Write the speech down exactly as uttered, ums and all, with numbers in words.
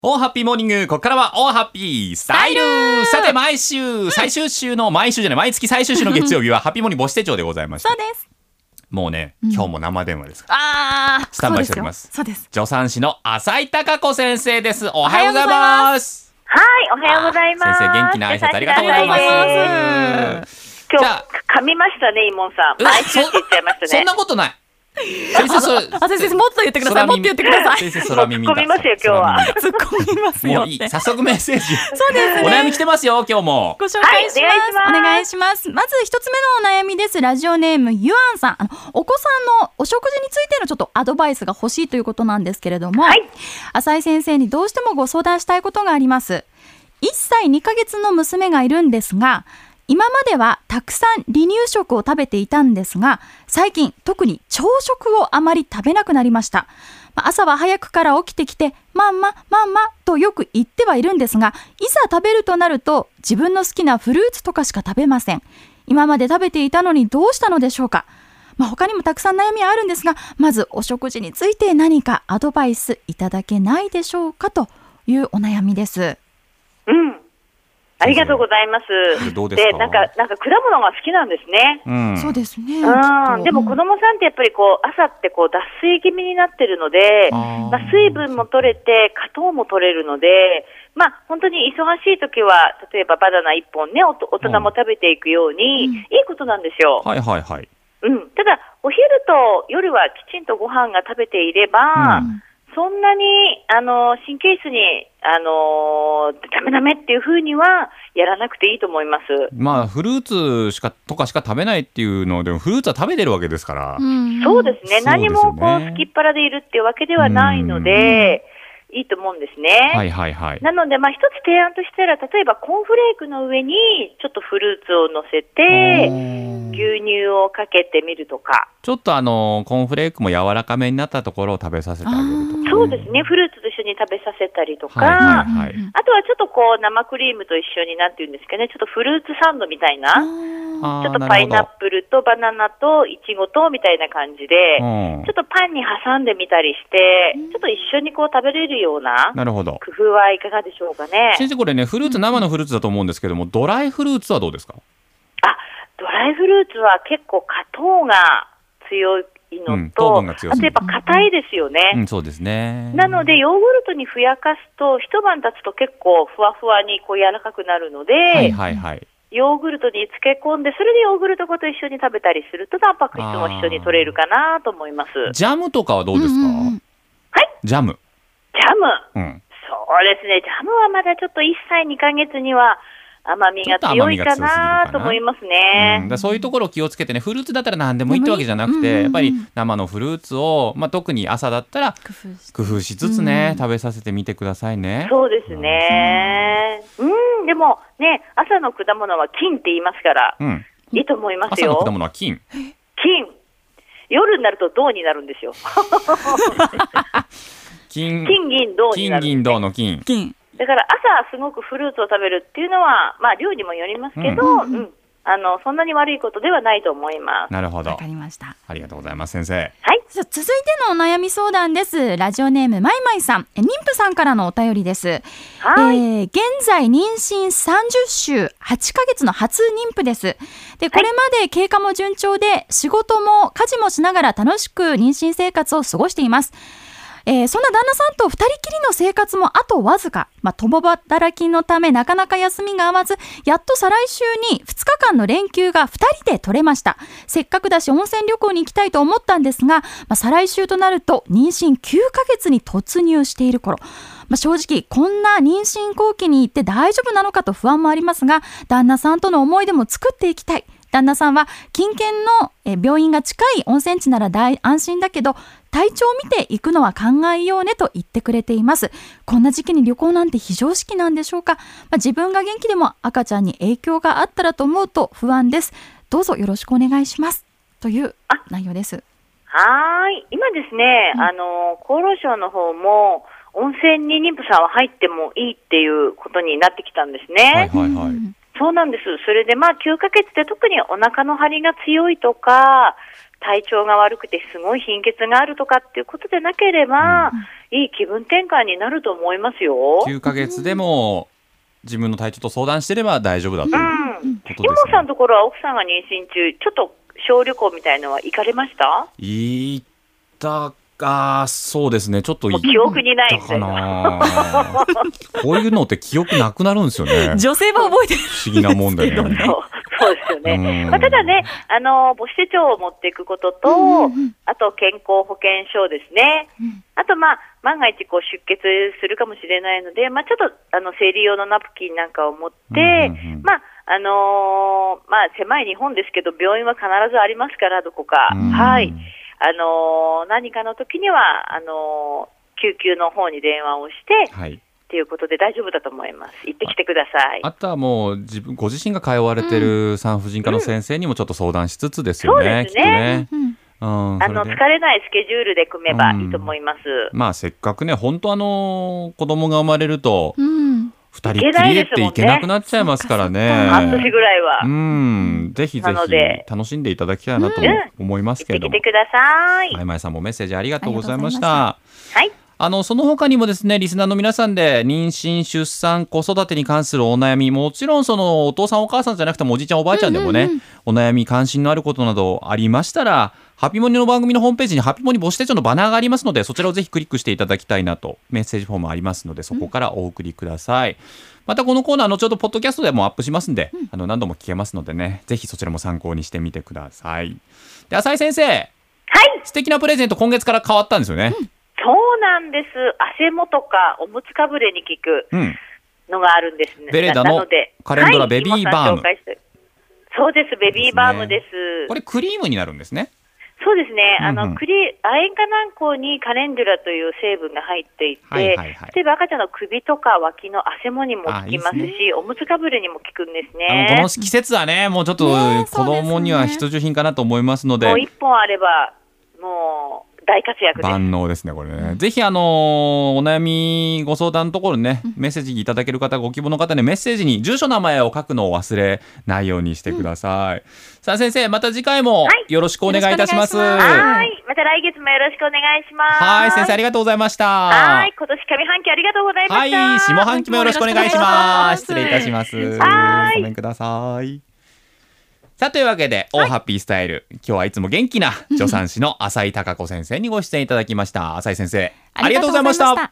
オーハッピーモーニング、ここからはオーハッピースタイル。さて毎週最終週の毎週じゃない毎月最終週の月曜日はハッピーモーニング母子手帳でございました。 そうです。 もうね、 うん、 今日も生電話ですから、 あスタンバイしております。 そうです。 助産師の浅井貴子先生です。おはようございます。 はい、おはようございます。 先生元気な挨拶ありがとうございます。 今日噛みましたね、イモンさん。毎週って言っちゃいましたね。 そんなことない。先生、それ、 あ、先生もっと言ってください。もっと言ってください。 先生、空耳だ。 突っ込みますよ、今日は。 突っ込みますよ。 もういい。早速メッセージ。 そうですね。 お悩み来てますよ、今日も。 ご紹介します。はい、お願いします。まず一つ目のお悩みです。ラジオネームゆあんさん。あのお子さんのお食事についてのちょっとアドバイスが欲しいということなんですけれども、はい、浅井先生にどうしてもご相談したいことがあります。いっさいにかげつの娘がいるんですが、今まではたくさん離乳食を食べていたんですが、最近特に朝食をあまり食べなくなりました。朝は早くから起きてきて、マンママンマとよく言ってはいるんですが、いざ食べるとなると自分の好きなフルーツとかしか食べません。今まで食べていたのにどうしたのでしょうか。まあ、他にもたくさん悩みはあるんですが、まずお食事について何かアドバイスいただけないでしょうかというお悩みです。 うん、ありがとうございます。 どうですか？ で、なんか、なんか果物が好きなんですね。 うん、そうですね。 うん、でも子供さんってやっぱりこう、朝ってこう、脱水気味になってるので、あまあ、水分も取れて、果糖も取れるので、まあ、本当に忙しい時は、例えばバナナいっぽんね、お大人も食べていくように、うん、いいことなんですよ。 はいはいはい。 うん。ただ、お昼と夜はきちんとご飯が食べていれば、うんそんなに、あの、神経質に、あの、ダメダメっていう風にはやらなくていいと思います。 まあ、フルーツしか、とかしか食べないっていうのでも、フルーツは食べてるわけですから。 うん、そうですね。何もこう、すきっ腹でいるっていうわけではないので、いいと思うんですね。 はいはいはい。 なので、まあ、一つ提案としたら、例えばコーンフレークの上にちょっとフルーツを乗せて、牛乳をかけてみるとか。 ちょっとあの、コーンフレークも柔らかめになったところを食べさせてあげるとか、ね。 そうですね。フルーツと一緒に食べさせたりとか、 はいはいはい、 あとはちょっとこう、生クリームと一緒になんていうんですかね、ちょっとフルーツサンドみたいな、ちょっとパイナップルとバナナとイチゴとみたいな感じで、ちょっとパンに挟んでみたりして、ちょっと一緒にこう食べれるようななるほど工夫はいかがでしょうかね。 先生、これね、フルーツ、生のフルーツだと思うんですけども、ドライフルーツはどうですか？ あ、ドライフルーツは結構果糖が強いのと、うん、糖分が強い、あとやっぱ硬いですよね、 うんうん、そうですね。 なのでヨーグルトにふやかすと一晩経つと結構ふわふわにこう柔らかくなるので、はいはいはい、ヨーグルトに漬け込んで、それでヨーグルトごと一緒に食べたりするとタンパク質も一緒に取れるかなと思います。 ジャムとかはどうですか？うんうんうん、 はい、 ジャムジャム、 うん、 そうですね、ジャムはまだちょっといっさいにかげつには甘みが強いかなと思いますね。 うん、だそういうところを気をつけてね。フルーツだったら何でもいいってわけじゃなくて、うんうんうん、やっぱり生のフルーツを、まあ、特に朝だったら工夫しつつね、うん、食べさせてみてくださいね。 そうですね。うん、うん、でもね、朝の果物は金って言いますから、うん、いいと思いますよ。 朝の果物は金。 金。夜になると銅になるんですよ。 金、 金銀銅になる、 金銀銅の金。 金。 だから朝すごくフルーツを食べるっていうのは、まあ量にもよりますけど、うんうんうん、あのそんなに悪いことではないと思います。 なるほど。 わかりました。 ありがとうございます先生。 はい。 続いてのお悩み相談です。ラジオネームまいまいさん、妊婦さんからのお便りです。はい。えー、現在妊娠さんじゅっしゅうはちかげつの初妊婦です。で、これまで経過も順調で、仕事も家事もしながら楽しく妊娠生活を過ごしています。えー、そんな旦那さんと二人きりの生活もあとわずか、まあ、共働きのためなかなか休みが合わず、やっと再来週にふつかかんの連休がふたりで取れました。せっかくだし温泉旅行に行きたいと思ったんですが、まあ、再来週となると妊娠きゅうかげつに突入している頃、まあ、正直こんな妊娠後期に行って大丈夫なのかと不安もありますが、旦那さんとの思い出も作っていきたい。旦那さんは近県の病院が近い温泉地なら大安心だけど、体調を見ていくのは考えようねと言ってくれています。こんな時期に旅行なんて非常識なんでしょうか。まあ、自分が元気でも赤ちゃんに影響があったらと思うと不安です。どうぞよろしくお願いしますという内容です。 はい、今ですね、うん、あの厚労省の方も温泉に妊婦さんは入ってもいいっていうことになってきたんですね。 はいはいはい、 そうなんです。それでまあきゅうかげつで特にお腹の張りが強いとか、 体調が悪くてすごい貧血があるとかっていうことでなければ、うん、いい気分転換になると思いますよ。 きゅうかげつでも自分の体調と相談してれば大丈夫だということですね。 今さんのところは奥さんが妊娠中ちょっと小旅行みたいのは行かれました？ 行ったか、そうですね、ちょっと行った記憶にないかなこういうのって記憶なくなるんですよね。 女性は覚えてる不思議なもんでね。 そうですよね。まあ、ただね、あの母子手帳を持っていくことと、うんうん、あと健康保険証ですね、うん、あとまあ万が一こう出血するかもしれないので、まあ、ちょっとあの生理用のナプキンなんかを持って、うんうんうん、まああのー、まあ狭い日本ですけど病院は必ずありますからどこか、うん、はい、あのー、何かの時にはあのー、救急の方に電話をして、はいということで大丈夫だと思います。行ってきてください。 あ, あとはもう自分ご自身が通われてる産婦人科の先生にもちょっと相談しつつですよね。 そうですね。きっとね、うん、あの疲れないスケジュールで組めばいいと思います。 うん、まあせっかくね、本当あの子供が生まれると、うん、ふたりっきりっていけなくなっちゃいますからね。 半年ぐらいは。 うん、ぜひぜひ楽しんでいただきたいなと思いますけれども。 行ってきてください。 まいまいさんもメッセージありがとうございました。 はい。 あのその他にもですね、リスナーの皆さんで妊娠出産子育てに関するお悩み、もちろんそのお父さんお母さんじゃなくてもおじいちゃんおばあちゃんでもね、うんうんうん、お悩み関心のあることなどありましたら、ハピモニの番組のホームページにハピモニ母子手帳のバナーがありますので、そちらをぜひクリックしていただきたいなと。メッセージフォームありますので、そこからお送りください。うん、またこのコーナー後ほどポッドキャストでもアップしますんで、うん、あの何度も聞けますのでね、ぜひそちらも参考にしてみてください。で、浅井先生、はい、素敵なプレゼント今月から変わったんですよね。うん、 そうなんです。汗もとかおむつかぶれに効くのがあるんですね。うん、 ベレダのカレンドラベビーバーム。 はい、そうです、ベビーバームです。 これクリームになるんですね。 そうですね。あの、うんうん、クリ亜鉛化軟膏にカレンデュラという成分が入っていて、はいはいはい、例えば赤ちゃんの首とか脇の汗もにも効きますし、いいですね、おむつかぶれにも効くんですね。 あのこの季節はね、もうちょっと子供には必需品かなと思いますので、 もう一本あればもう大活躍です。 万能ですねこれね。うん、ぜひあのー、お悩みご相談のところにね、メッセージいただける方、ご希望の方ね、メッセージに住所名前を書くのを忘れないようにしてください。うん、さあ先生、また次回もよろしくお願いいたします。 はい、はい、また来月もよろしくお願いします。 はい、先生ありがとうございました。 はい、今年上半期ありがとうございました。 はい、下半期もよろしくお願いします。失礼いたします。はい、ごめんください。さあというわけで、はい、オーハッピースタイル、今日はいつも元気な助産師の浅井貴子先生にご出演いただきました。浅井先生ありがとうございました。